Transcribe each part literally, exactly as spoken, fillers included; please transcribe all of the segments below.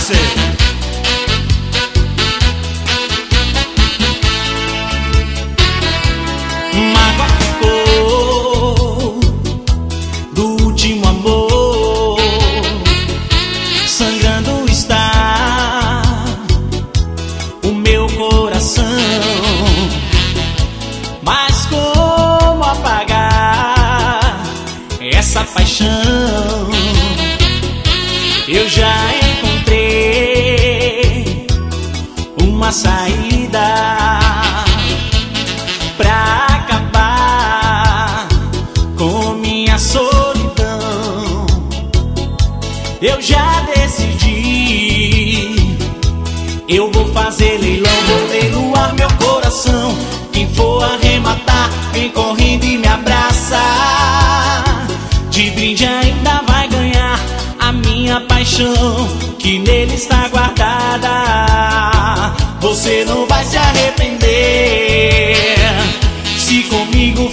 você. Mágoa ficou do último amor, sangrando está o meu coração. Mas como apagar essa paixão? Eu já encontrei uma saída pra acabar com minha solidão. Eu já decidi, eu vou fazer leilão, vou leiloar meu coração. Quem for arrematar, vem correndo e me abraça. De brinde ainda vai ganhar a minha paixão, que nele está guardada. Você não vai se arrepender se comigo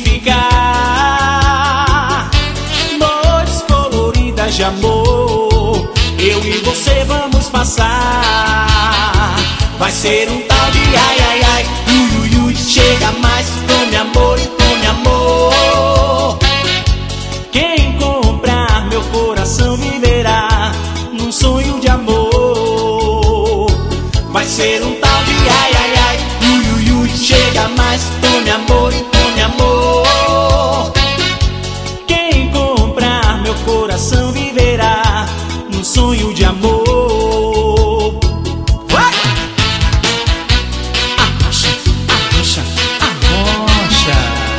ficar. Noites coloridas de amor, eu e você vamos passar. Vai ser um tal de ai, ai, ai, ui, ui, ui. Chega mais, tome amor e tome amor. Quem comprar meu coração viverá num sonho de amor. Vai ser um tal de ai, ai, ai, ui, ui, ui. Chega mais, tome amor e tome amor. Quem comprar meu coração viverá num sonho de amor. Arrocha, arrocha, arrocha.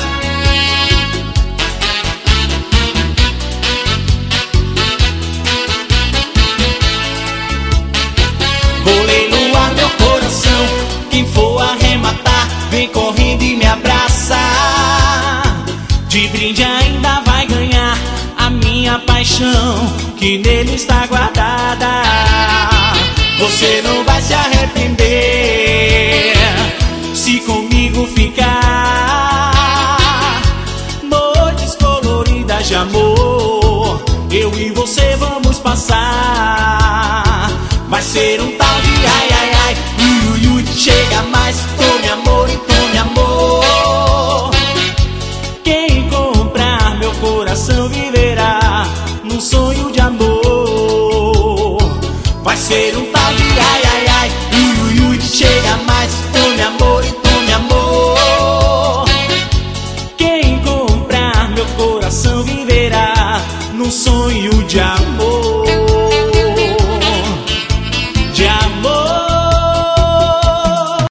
Vou leiloar meu coração, quem for arrematar, vem correndo e me abraça. De brinde ainda vai ganhar a minha paixão, que nele está guardada. Você não vai se arrepender se comigo ficar. Noites coloridas de amor, eu e você vamos passar. Vai ser um tal de ai, ai, ai, ui, ui, ui. Chega mais, tome amor e tome amor. Quem comprar meu coração viverá num sonho de amor. Vai ser um tal de ai, ai, ai, ui, ui, ui. Chega mais, tome amor e tome amor. Quem comprar meu coração viverá num sonho de amor.